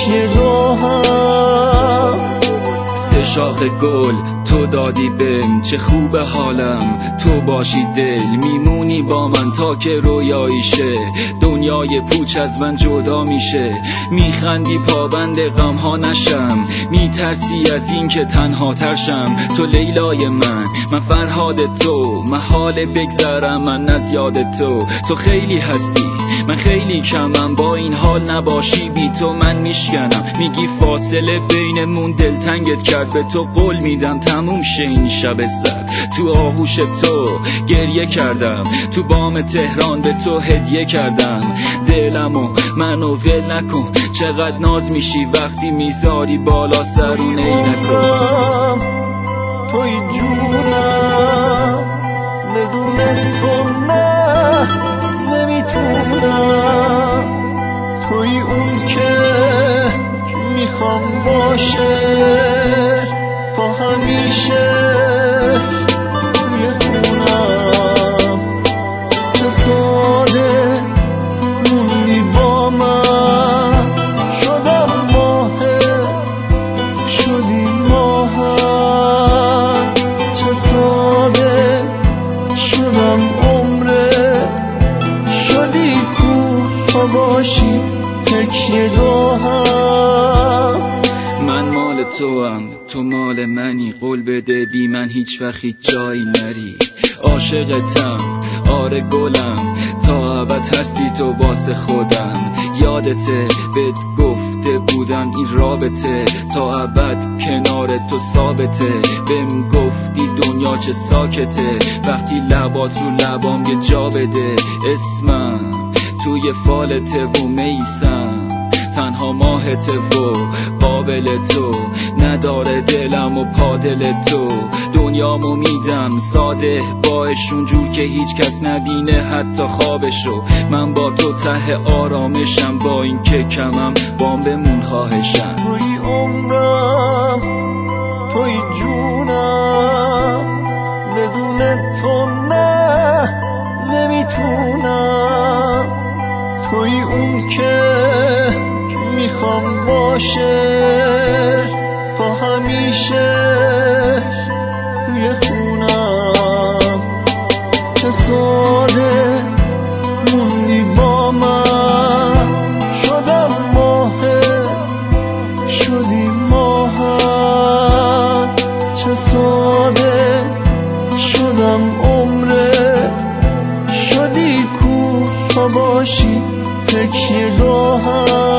تکیه‌گاهم. سه شاخ گل تو دادی بهم، چه خوب حالم تو باشی دل. میمونی با من تا که رویاییشه، دنیای پوچ از من جدا میشه. میخندی پابند غم ها نشم، میترسی از این که تنها ترشم. تو لیلای من فرهاد تو، محال بگذرم من از یاد تو. تو خیلی هستی من خیلی کمم، با این حال نباشی بی تو من میشکنم. میگی فاصله بینمون دلتنگت کرد، به تو قول میدم تموم شه این شب سرد. تو آغوش تو گریه کردم، تو بام تهران به تو هدیه کردم. دلمو منو ول نکن، چقدر ناز میشی وقتی میذاری بالا سرون عینکو. توی جونم بدون تو نه نمیتونم. توی اون که میخوام باشه تا همیشه توی خونم. چه ساده موندی با من، شدم ماهت شدی ماهم. چه ساده شدم عمرت شدی کوه باشی تکیه‌گاهم. من مال تو هم تو مال منی، قول بده بی من هیچ وقت هیچ جایی نری. عاشقتم آره گلم، تا ابد هستی تو واسه خودم. یادته بهت گفته بودم این رابطه تا ابد کنار تو ثابته. بهم گفتی دنیا چه ساکته، وقتی لبات رو لبام یه جا بده. اسمم توی فالته و میسم، تنها ماهته و قابل تو. نداره دلم و پادل تو، دنیامو میدم ساده باشون جور که هیچ کس نبینه حتی خوابشو. من با تو ته آرامشم، با این که کمم بام بمون خواهشم. توی عمرم توی جونم بدون تو نه نمیتونم. توی اون که میخوام باشه تا همیشه توی خونم. چه ساده موندی با من، شدم ماهت شدی ماهم. چه ساده شدم عمرت شدی کوه باشی تکیه‌گاهم.